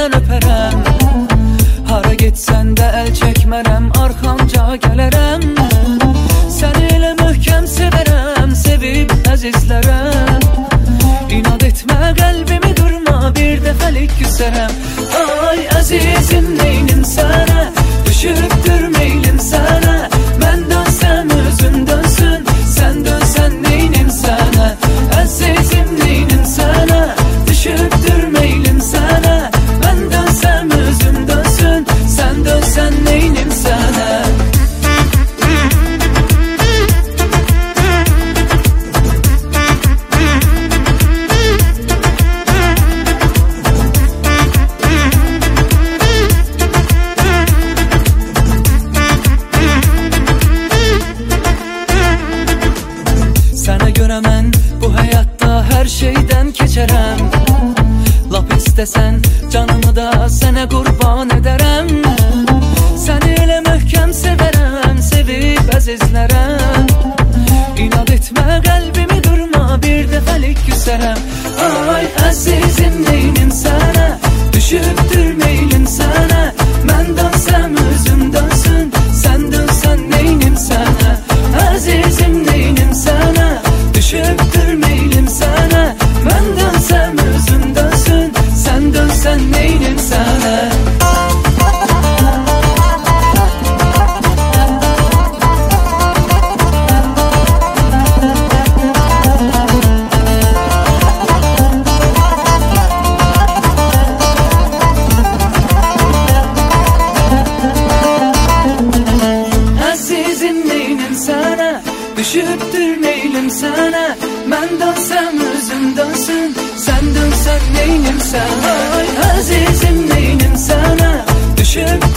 elindən öpərəm. Hara getsən də əl çəkmərəm, arxamca gələrəm. Səni elə möhkəm sevərəm, sevib əzizlərəm. İnad etmə, qəlbimi qırma, bir dəfəlik küsərəm. Ay əzizim, neynim sənə, düşübdür meylim sənə. Mən dönsəm özün dönsün, sən dönsən neynim sənə. Əzizim, neynim sənə, düşübdür meylim sənə. Mən dönsəm özün dönsün, sən dönsən neynim sənə. Sənə görə mən bu həyatda hər şeydən keçərəm. Lap istəsən canımı da sənə qurban edərəm. Səni elə möhkəm sevərəm, sevib əzizlərəm. İnad etmə, qəlbimi qırma, bir dəfəlik küsərəm. Ay əzizim, neynim sənə, düşübdür meylim sənə. Mən dönsəm özüm dönsün, sən dönsən neynim sənə. Əzizim, neynim sənə, düşübdür meylim sənə. Mən dönsəm özüm dönsün, sən dönsən neynim sənə. Düşübdür meylim sənə, mən dönsəm özüm dönsün, sən dönsən neynim sənə. Ay əzizim, neynim sənə, düşüb